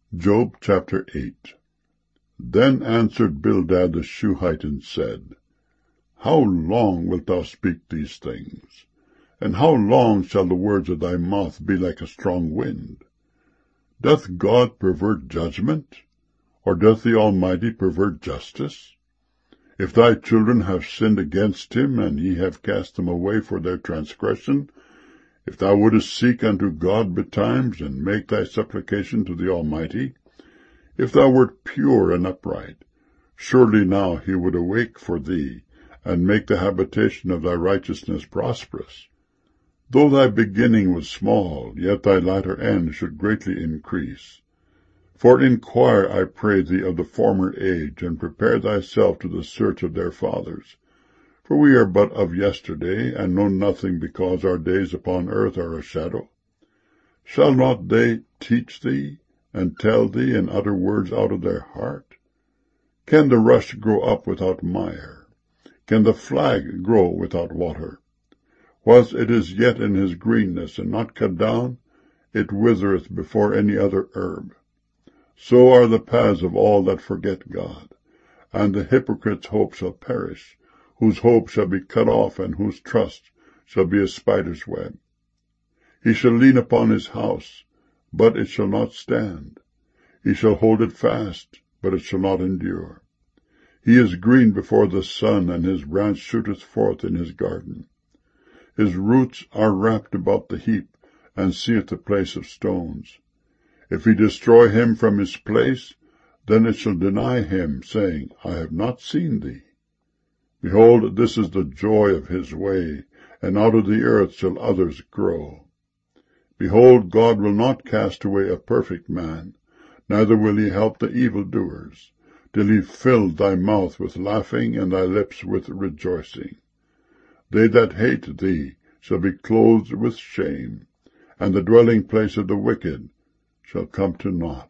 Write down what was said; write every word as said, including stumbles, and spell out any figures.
Job chapter eight. Then answered Bildad the Shuhite and said, How long wilt thou speak these things? And how long shall the words of thy mouth be like a strong wind? Doth God pervert judgment? Or doth the Almighty pervert justice? If thy children have sinned against him, and ye have cast them away for their transgression, if thou wouldest seek unto God betimes, and make thy supplication to the Almighty, if thou wert pure and upright, surely now he would awake for thee, and make the habitation of thy righteousness prosperous. Though thy beginning was small, yet thy latter end should greatly increase. For inquire, I pray thee, of the former age, and prepare thyself to the search of their fathers. For we are but of yesterday, and know nothing, because our days upon earth are a shadow. Shall not they teach thee, and tell thee, and utter words out of their heart? Can the rush grow up without mire? Can the flag grow without water? Whilst it is yet in his greenness, and not cut down, it withereth before any other herb. So are the paths of all that forget God, and the hypocrite's hope shall perish, whose hope shall be cut off, and whose trust shall be a spider's web. He shall lean upon his house, but it shall not stand. He shall hold it fast, but it shall not endure. He is green before the sun, and his branch shooteth forth in his garden. His roots are wrapped about the heap, and seeth the place of stones. If he destroy him from his place, then it shall deny him, saying, I have not seen thee. Behold, this is the joy of his way, and out of the earth shall others grow. Behold, God will not cast away a perfect man, neither will he help the evildoers, till he fill thy mouth with laughing, and thy lips with rejoicing. They that hate thee shall be clothed with shame, and the dwelling place of the wicked shall come to naught.